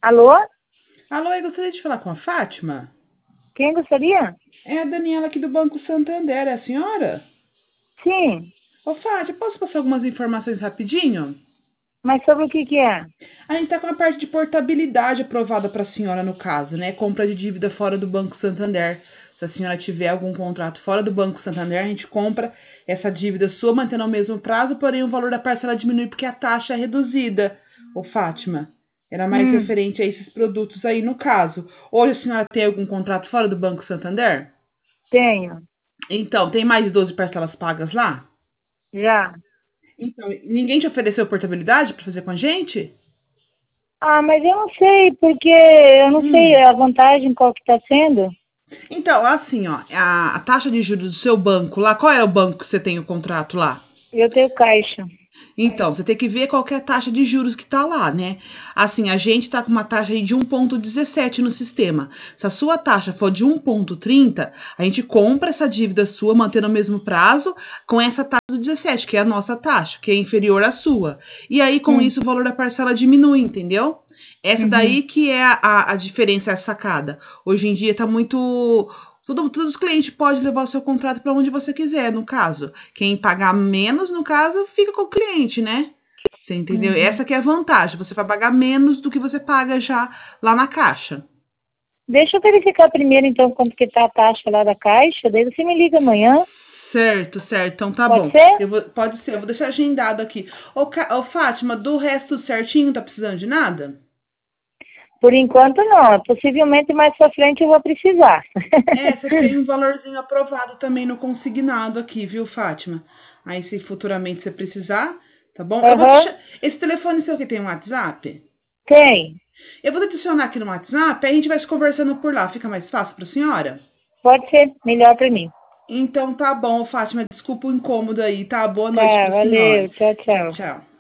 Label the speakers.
Speaker 1: Alô?
Speaker 2: Alô, eu gostaria de falar com a Fátima.
Speaker 1: Quem gostaria?
Speaker 2: É a Daniela aqui do Banco Santander, é a senhora?
Speaker 1: Sim,
Speaker 2: Ô, Fátima, posso passar algumas informações rapidinho?
Speaker 1: mas sobre o que que é?
Speaker 2: A gente tá com a parte de portabilidade aprovada para a senhora no caso, né? Compra de dívida fora do Banco Santander. Se a senhora tiver algum contrato fora do Banco Santander, a gente compra essa dívida sua, mantendo o mesmo prazo, porém o valor da parcela diminui porque a taxa é reduzida. Ô, Fátima, era mais
Speaker 1: Hum,
Speaker 2: referente a esses produtos aí no caso. Hoje a senhora tem algum contrato fora do Banco Santander?
Speaker 1: tenho,
Speaker 2: Então, tem mais de 12 parcelas pagas lá?
Speaker 1: já.
Speaker 2: Então, ninguém te ofereceu portabilidade para fazer com a gente?
Speaker 1: Ah, mas eu não sei, porque eu não sei
Speaker 2: Hum.
Speaker 1: a vantagem qual que tá sendo.
Speaker 2: Então, assim, ó, a taxa de juros do seu banco lá, qual é o banco que você tem o contrato lá?
Speaker 1: Eu tenho caixa.
Speaker 2: Então, você tem que ver qual que é a taxa de juros que tá lá, né? Assim, a gente tá com uma taxa aí de 1,17 no sistema. Se a sua taxa for de 1,30, a gente compra essa dívida sua, mantendo o mesmo prazo, com essa taxa do 17, que é a nossa taxa, que é inferior à sua. E aí, com
Speaker 1: Hum,
Speaker 2: isso, o valor da parcela diminui, entendeu? Essa
Speaker 1: uhum,
Speaker 2: daí que é a diferença, a sacada. Hoje em dia tá muito. Todos os clientes podem levar o seu contrato para onde você quiser, no caso. Quem pagar menos, no caso, fica com o cliente, né? Você entendeu?
Speaker 1: uhum.
Speaker 2: Essa que é a vantagem. Você vai pagar menos do que você paga já lá na caixa.
Speaker 1: Deixa eu verificar primeiro, então, quanto que tá a taxa lá da caixa, daí você me liga amanhã,
Speaker 2: Certo, certo. Então tá
Speaker 1: pode
Speaker 2: bom.
Speaker 1: ser?
Speaker 2: Pode ser, eu vou deixar agendado aqui. Ô, Fátima, do resto certinho, tá precisando de nada?
Speaker 1: Por enquanto não, possivelmente mais pra frente eu vou precisar.
Speaker 2: É, você tem um valorzinho aprovado também no consignado aqui, viu, Fátima? Aí, se futuramente você precisar, tá bom? Eu vou
Speaker 1: Aham,
Speaker 2: deixar. Esse telefone seu aqui tem um WhatsApp?
Speaker 1: tem,
Speaker 2: Eu vou te adicionar aqui no WhatsApp, aí a gente vai se conversando por lá. Fica mais fácil para a senhora?
Speaker 1: pode ser melhor pra mim.
Speaker 2: Então tá bom, Fátima. Desculpa o incômodo aí, tá? Boa noite
Speaker 1: Tá,
Speaker 2: para a senhora.
Speaker 1: valeu, tchau,
Speaker 2: Tchau,
Speaker 1: tchau.
Speaker 2: tchau.